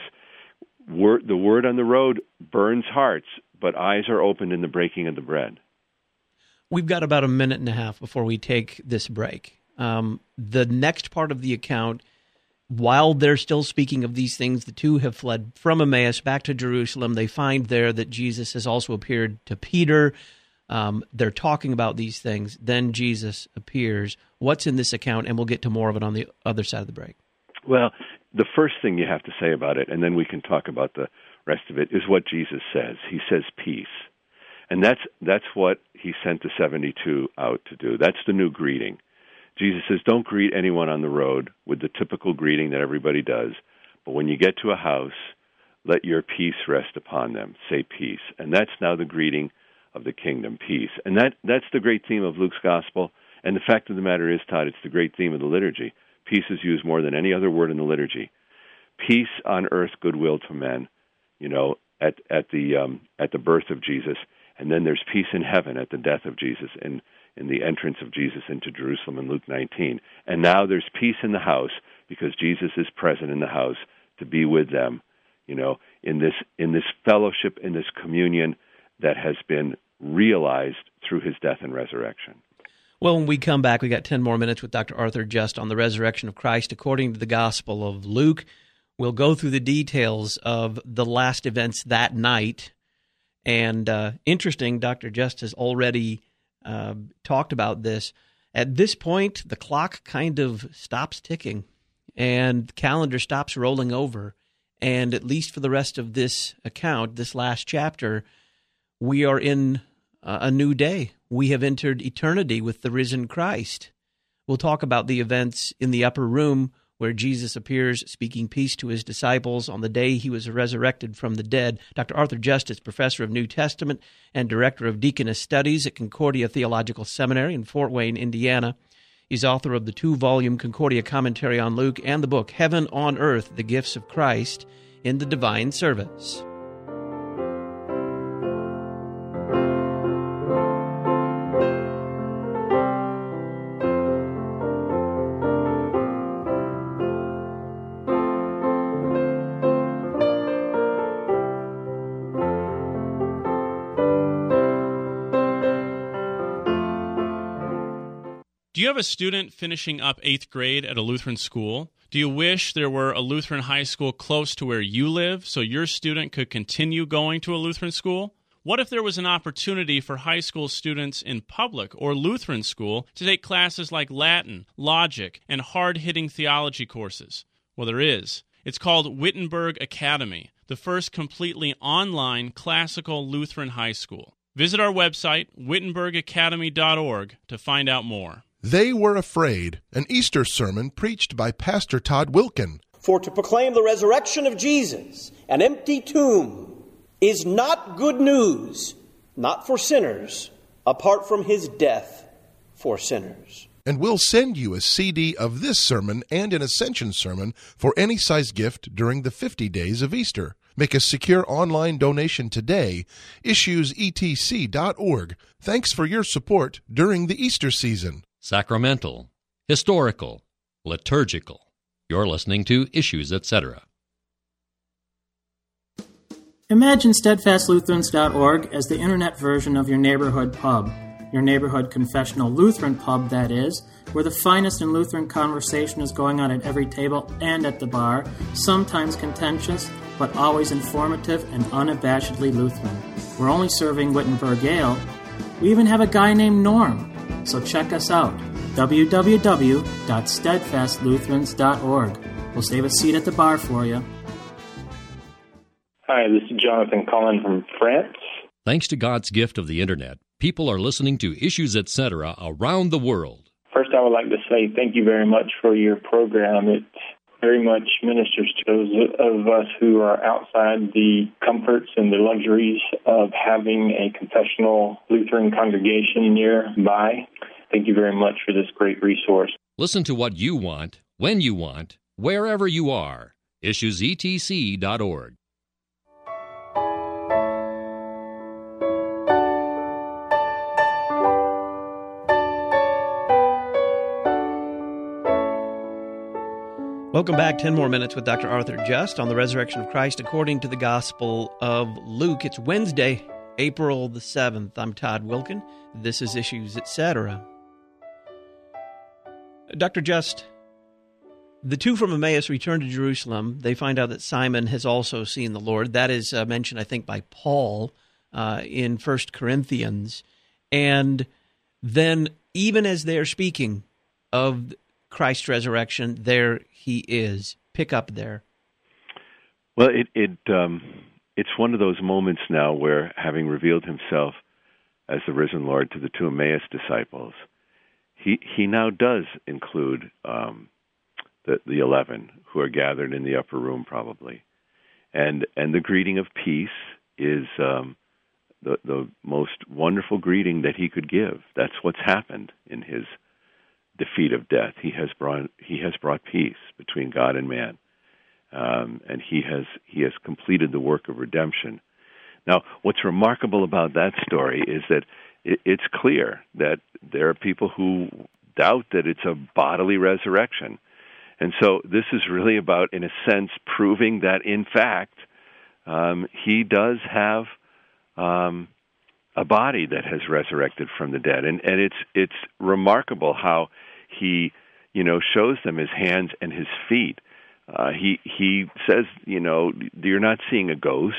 Word, the word on the road burns hearts, but eyes are opened in the breaking of the bread. We've got about a minute and a half before we take this break. Um, the next part of the account, while they're still speaking of these things, the two have fled from Emmaus back to Jerusalem. They find there that Jesus has also appeared to Peter. Um, they're talking about these things. Then Jesus appears. What's in this account? And we'll get to more of it on the other side of the break. Well, the first thing you have to say about it, and then we can talk about the rest of it, is what Jesus says. He says peace. And that's that's what he sent the seventy-two out to do. That's the new greeting. Jesus says, don't greet anyone on the road with the typical greeting that everybody does, but when you get to a house, let your peace rest upon them. Say peace. And that's now the greeting of the kingdom, peace. And that that's the great theme of Luke's gospel. And the fact of the matter is, Todd, it's the great theme of the liturgy. Peace is used more than any other word in the liturgy. Peace on earth, goodwill to men, you know, at, at the um, at the birth of Jesus. And then there's peace in heaven at the death of Jesus and in the entrance of Jesus into Jerusalem in Luke nineteen. And now there's peace in the house because Jesus is present in the house to be with them, you know, in this in this fellowship, in this communion that has been realized through his death and resurrection. Well, when we come back, we got ten more minutes with Doctor Arthur Just on the resurrection of Christ according to the Gospel of Luke. We'll go through the details of the last events that night. And uh, interesting, Doctor Just has already uh, talked about this. At this point, the clock kind of stops ticking, and the calendar stops rolling over. And at least for the rest of this account, this last chapter, we are in uh, a new day. We have entered eternity with the risen Christ. We'll talk about the events in the upper room where Jesus appears speaking peace to his disciples on the day he was resurrected from the dead. Doctor Arthur Just is professor of New Testament and director of Deaconess Studies at Concordia Theological Seminary in Fort Wayne, Indiana. He's author of the two-volume Concordia Commentary on Luke and the book Heaven on Earth, The Gifts of Christ in the Divine Service. Do you have a student finishing up eighth grade at a Lutheran school? Do you wish there were a Lutheran high school close to where you live so your student could continue going to a Lutheran school? What if there was an opportunity for high school students in public or Lutheran school to take classes like Latin, logic, and hard-hitting theology courses? Well, there is. It's called Wittenberg Academy, the first completely online classical Lutheran high school. Visit our website, wittenberg academy dot org, to find out more. They were afraid, an Easter sermon preached by Pastor Todd Wilkin. For to proclaim the resurrection of Jesus, an empty tomb, is not good news, not for sinners, apart from his death for sinners. And we'll send you a C D of this sermon and an Ascension sermon for any size gift during the fifty days of Easter. Make a secure online donation today. issues e t c dot org. Thanks for your support during the Easter season. Sacramental, historical, liturgical. You're listening to Issues, et cetera. Imagine steadfast lutherans dot org as the internet version of your neighborhood pub. Your neighborhood confessional Lutheran pub, that is, where the finest in Lutheran conversation is going on at every table and at the bar, sometimes contentious, but always informative and unabashedly Lutheran. We're only serving Wittenberg Ale. We even have a guy named Norm. So check us out, w w w dot steadfast lutherans dot org. We'll save a seat at the bar for you. Hi, this is Jonathan calling from France. Thanks to God's gift of the Internet, people are listening to Issues, et cetera around the world. First, I would like to say thank you very much for your program. It very much ministers to those of us who are outside the comforts and the luxuries of having a confessional Lutheran congregation nearby. Thank you very much for this great resource. Listen to what you want, when you want, wherever you are. issues e t c dot org. Welcome back. Ten more minutes with Doctor Arthur Just on the resurrection of Christ according to the Gospel of Luke. It's Wednesday, April the seventh. I'm Todd Wilkin. This is Issues, et cetera. Doctor Just, the two from Emmaus return to Jerusalem. They find out that Simon has also seen the Lord. That is uh, mentioned, I think, by Paul uh, in First Corinthians. And then, even as they're speaking of Christ's resurrection, there he is. Pick up there. Well, it it um, it's one of those moments now where, having revealed himself as the risen Lord to the two Emmaus disciples, he he now does include um, the the eleven who are gathered in the upper room, probably, and and the greeting of peace is um, the the most wonderful greeting that he could give. That's what's happened in his defeat of death. He has brought he has brought peace between God and man, um, and he has he has completed the work of redemption. Now, what's remarkable about that story is that it, it's clear that there are people who doubt that it's a bodily resurrection. And so this is really about, in a sense, proving that, in fact, um, he does have um, a body that has resurrected from the dead. And, and it's it's remarkable how he, you know, shows them his hands and his feet. Uh, he he says, you know, you're not seeing a ghost.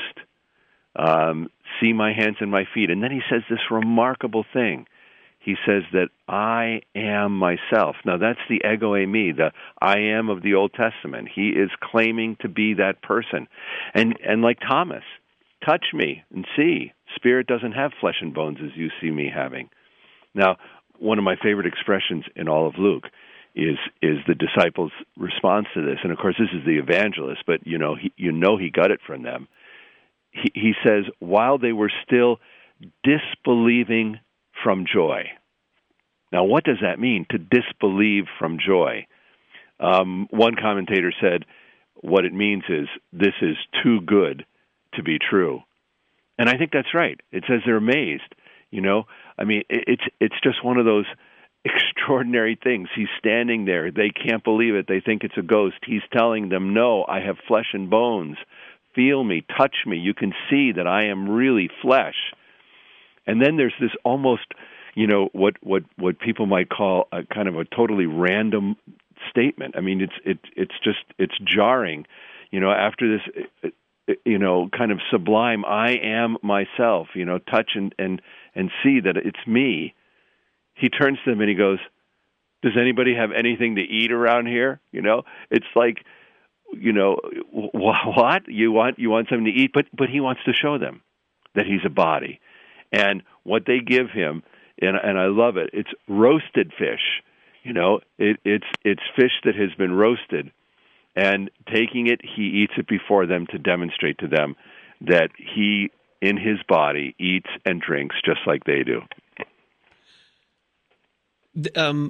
Um, see my hands and my feet. And then he says this remarkable thing. He says that I am myself. Now, that's the ego eimi, the I am of the Old Testament. He is claiming to be that person. And and like Thomas, touch me and see. Spirit doesn't have flesh and bones as you see me having. Now, one of my favorite expressions in all of Luke is is the disciples' response to this. And, of course, this is the evangelist, but, you know, he, you know he got it from them. He, he says, while they were still disbelieving from joy. Now, what does that mean, to disbelieve from joy? Um, one commentator said, what it means is, this is too good to be true. And I think that's right. It says they're amazed. You know, I mean, it's it's just one of those extraordinary things. He's standing there. They can't believe it. They think it's a ghost. He's telling them, no, I have flesh and bones. Feel me, touch me. You can see that I am really flesh. And then there's this almost, you know, what, what, what people might call a kind of a totally random statement. I mean, it's it, it's just, it's jarring. You know, after this, you know, kind of sublime, I am myself, you know, touch and, and, and see that it's me. He turns to them and he goes, does anybody have anything to eat around here? You know, it's like, you know, what? You want, you want something to eat? But, but he wants to show them that he's a body. And what they give him, and, and I love it, it's roasted fish. You know, it, it's it's fish that has been roasted. And taking it, he eats it before them to demonstrate to them that he, in his body, eats and drinks just like they do. Um,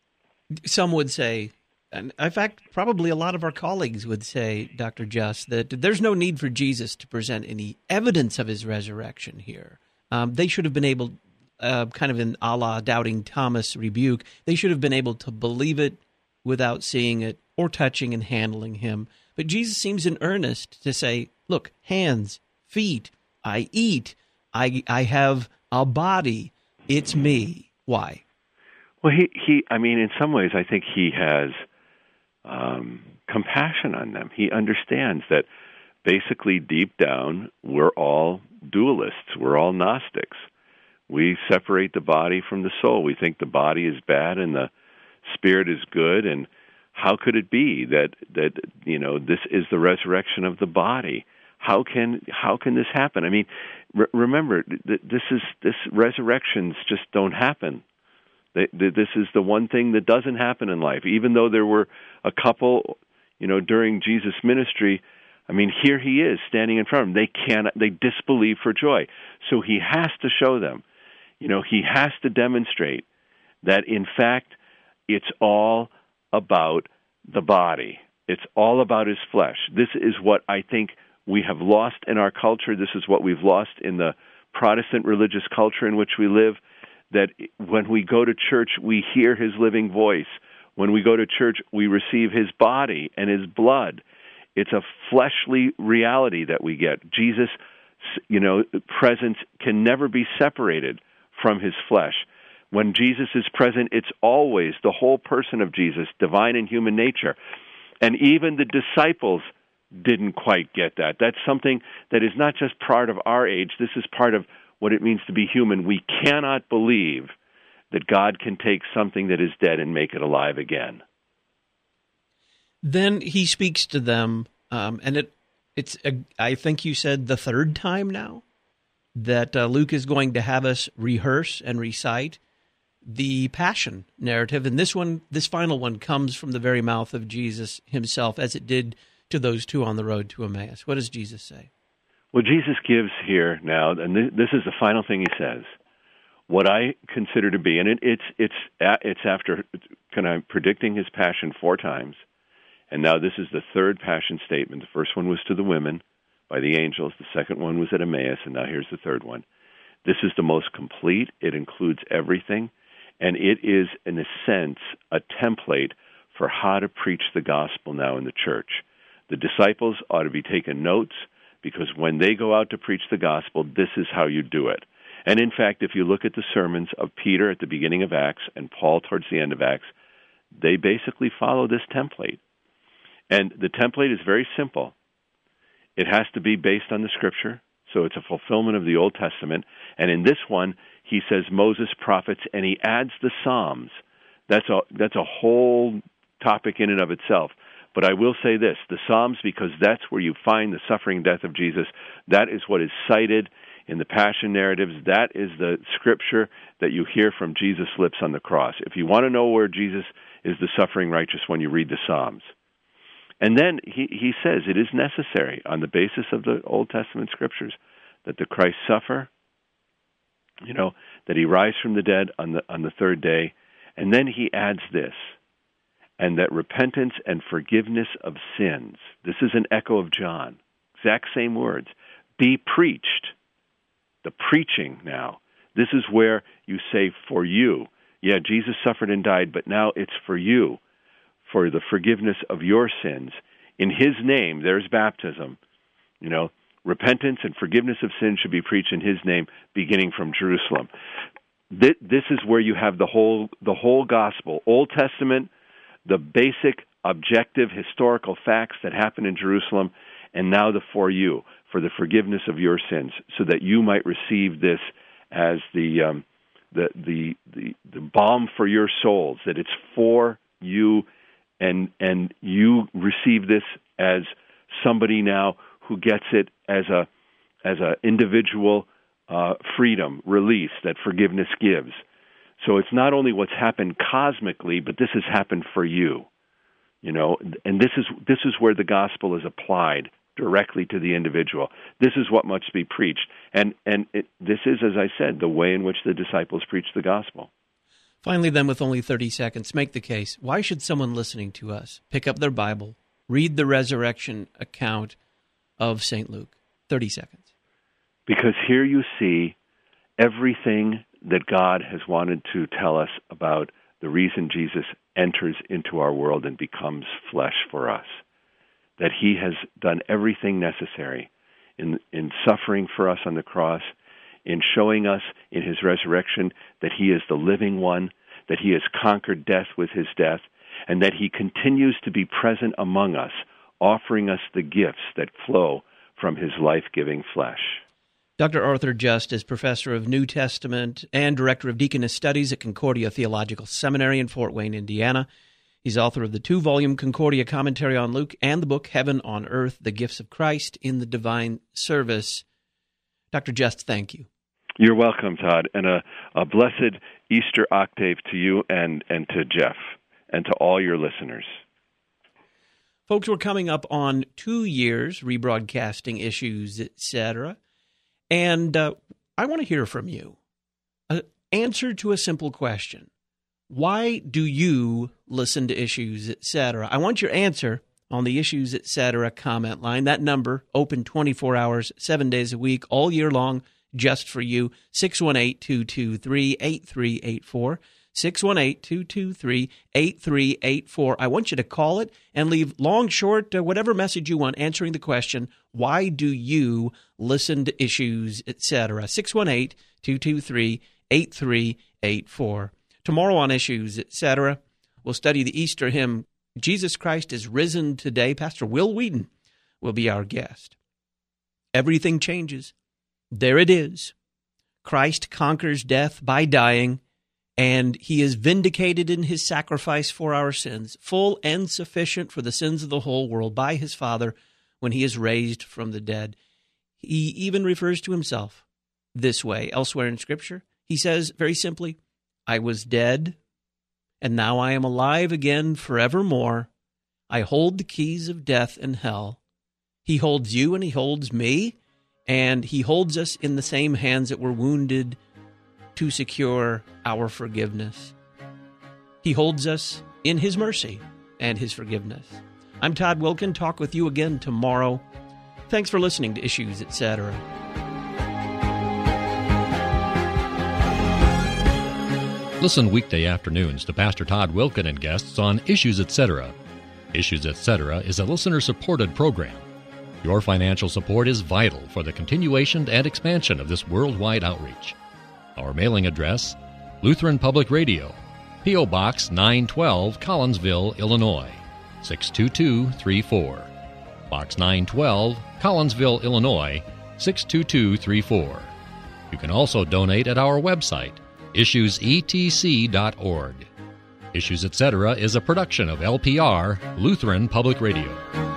some would say, and in fact, probably a lot of our colleagues would say, Doctor Just, that there's no need for Jesus to present any evidence of his resurrection here. Um, they should have been able, uh, kind of in a la Doubting Thomas rebuke, they should have been able to believe it without seeing it or touching and handling him. But Jesus seems in earnest to say, look, hands, feet, I eat, I I have a body, it's me. Why? Well, he, he I mean, in some ways, I think he has um, compassion on them. He understands that basically deep down, we're all dualists. We're all Gnostics. We separate the body from the soul. We think the body is bad and the spirit is good. And how could it be that, that you know, this is the resurrection of the body? How can how can this happen? I mean, re- remember, th- this is this resurrections just don't happen. They, th- this is the one thing that doesn't happen in life. Even though there were a couple, you know, during Jesus' ministry, I mean, here he is standing in front of them. They cannot, they disbelieve for joy. So he has to show them, you know, he has to demonstrate that, in fact, it's all about the body. It's all about his flesh. This is what I think we have lost in our culture. This is what we've lost in the Protestant religious culture in which we live, that when we go to church, we hear his living voice. When we go to church, we receive his body and his blood. It's a fleshly reality that we get. Jesus, you know, presence can never be separated from his flesh. When Jesus is present, it's always the whole person of Jesus, divine and human nature. And even the disciples didn't quite get that. That's something that is not just part of our age. This is part of what it means to be human. We cannot believe that God can take something that is dead and make it alive again. Then he speaks to them, um, and it, it's, a, I think you said the third time now, that uh, Luke is going to have us rehearse and recite the Passion narrative. And this one, this final one, comes from the very mouth of Jesus himself, as it did to those two on the road to Emmaus. What does Jesus say? Well, Jesus gives here now, and this is the final thing he says, what I consider to be, and it, it's it's it's after kind of predicting his passion four times, and now this is the third passion statement. The first one was to the women by the angels. The second one was at Emmaus, and now here's the third one. This is the most complete. It includes everything, and it is, in a sense, a template for how to preach the gospel now in the church. The disciples ought to be taking notes, because when they go out to preach the gospel, this is how you do it. And in fact, if you look at the sermons of Peter at the beginning of Acts and Paul towards the end of Acts, they basically follow this template. And the template is very simple. It has to be based on the Scripture, so it's a fulfillment of the Old Testament. And in this one, he says Moses, prophets, and he adds the Psalms. That's a, that's a whole topic in and of itself. But I will say this, the Psalms, because that's where you find the suffering and death of Jesus, that is what is cited in the Passion narratives. That is the Scripture that you hear from Jesus' lips on the cross. If you want to know where Jesus is the suffering righteous one, you read the Psalms. And then he, he says it is necessary, on the basis of the Old Testament Scriptures, that the Christ suffer, you know, that he rise from the dead on the on the third day. And then he adds this, and that repentance and forgiveness of sins, this is an echo of John, exact same words, be preached. The preaching now. This is where you say, for you. Yeah, Jesus suffered and died, but now it's for you, for the forgiveness of your sins. In his name, there's baptism. You know, repentance and forgiveness of sins should be preached in his name, beginning from Jerusalem. This, this is where you have the whole the whole gospel. Old Testament, the basic, objective, historical facts that happened in Jerusalem, and now the for you, for the forgiveness of your sins, so that you might receive this as the um, the, the the the balm for your souls, that it's for you, and and you receive this as somebody now who gets it as a as a individual uh, freedom, release that forgiveness gives. So it's not only what's happened cosmically, but this has happened for you, you know. And this is this is where the gospel is applied directly to the individual. This is what must be preached, and and it, this is, as I said, the way in which the disciples preached the gospel. Finally, then, with only thirty seconds, make the case. Why should someone listening to us pick up their Bible, read the resurrection account of Saint Luke? Thirty seconds. Because here you see everything that God has wanted to tell us about the reason Jesus enters into our world and becomes flesh for us. That he has done everything necessary in in suffering for us on the cross, in showing us in his resurrection that he is the living one, that he has conquered death with his death, and that he continues to be present among us, offering us the gifts that flow from his life-giving flesh. Doctor Arthur Just is professor of New Testament and director of Deaconess Studies at Concordia Theological Seminary in Fort Wayne, Indiana. He's author of the two-volume Concordia Commentary on Luke and the book Heaven on Earth, The Gifts of Christ in the Divine Service. Doctor Just, thank you. You're welcome, Todd, and a, a blessed Easter octave to you and, and to Jeff and to all your listeners. Folks, we're coming up on two years rebroadcasting Issues, et cetera, and uh, I want to hear from you. An answer to a simple question. Why do you listen to Issues, et cetera? I want your answer on the Issues, et cetera comment line. That number, open twenty-four hours, seven days a week, all year long, just for you. six one eight, two two three, eight three eight four. six one eight, two two three, eight three eight four. I want you to call it and leave long, short, uh, whatever message you want, answering the question, why do you listen to Issues, et cetera? six one eight, two two three, eight three eight four. Tomorrow on Issues, et cetera, we'll study the Easter hymn, Jesus Christ is Risen Today. Pastor Will Wheaton will be our guest. Everything changes. There it is. Christ conquers death by dying, and he is vindicated in his sacrifice for our sins, full and sufficient for the sins of the whole world by his Father when he is raised from the dead. He even refers to himself this way elsewhere in Scripture. He says very simply, I was dead, and now I am alive again forevermore. I hold the keys of death and hell. He holds you and he holds me, and he holds us in the same hands that were wounded to secure our forgiveness. He holds us in His mercy and His forgiveness. I'm Todd Wilkin. Talk with you again tomorrow. Thanks for listening to Issues, et cetera. Listen weekday afternoons to Pastor Todd Wilkin and guests on Issues, et cetera. Issues, et cetera is a listener-supported program. Your financial support is vital for the continuation and expansion of this worldwide outreach. Our mailing address, Lutheran Public Radio, P O. Box nine twelve, Collinsville, Illinois, six two two three four. Box nine twelve, Collinsville, Illinois, six two two three four. You can also donate at our website, issues e t c dot org. Issues, et cetera is a production of L P R, Lutheran Public Radio.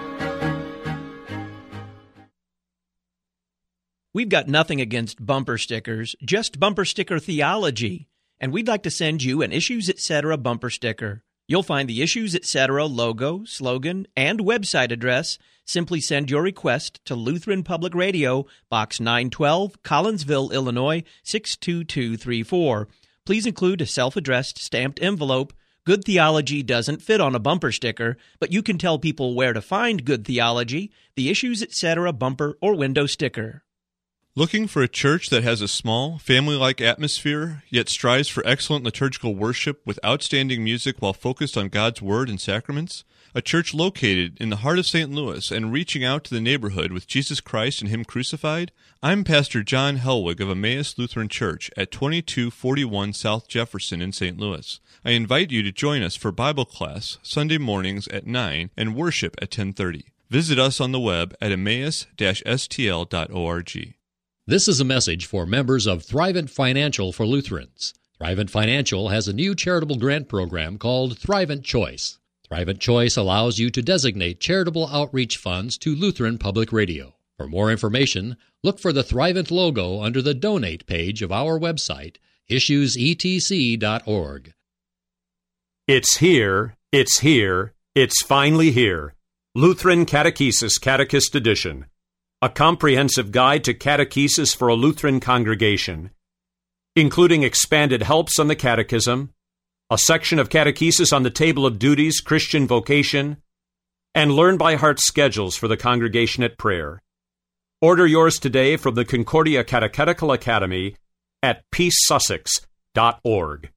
We've got nothing against bumper stickers, just bumper sticker theology, and we'd like to send you an Issues, et cetera bumper sticker. You'll find the Issues, et cetera logo, slogan, and website address. Simply send your request to Lutheran Public Radio, Box nine twelve, Collinsville, Illinois, six two two three four. Please include a self-addressed stamped envelope. Good theology doesn't fit on a bumper sticker, but you can tell people where to find good theology, the Issues, et cetera bumper or window sticker. Looking for a church that has a small, family-like atmosphere, yet strives for excellent liturgical worship with outstanding music while focused on God's Word and sacraments? A church located in the heart of Saint Louis and reaching out to the neighborhood with Jesus Christ and Him crucified? I'm Pastor John Helwig of Emmaus Lutheran Church at twenty-two forty-one South Jefferson in Saint Louis. I invite you to join us for Bible class Sunday mornings at nine and worship at ten thirty. Visit us on the web at emmaus dash s t l dot org. This is a message for members of Thrivent Financial for Lutherans. Thrivent Financial has a new charitable grant program called Thrivent Choice. Thrivent Choice allows you to designate charitable outreach funds to Lutheran Public Radio. For more information, look for the Thrivent logo under the Donate page of our website, issues e t c dot org. It's here, it's here, it's finally here. Lutheran Catechesis Catechist Edition. A comprehensive guide to catechesis for a Lutheran congregation, including expanded helps on the catechism, a section of catechesis on the table of duties, Christian vocation, and learn-by-heart schedules for the congregation at prayer. Order yours today from the Concordia Catechetical Academy at peace sussex dot org.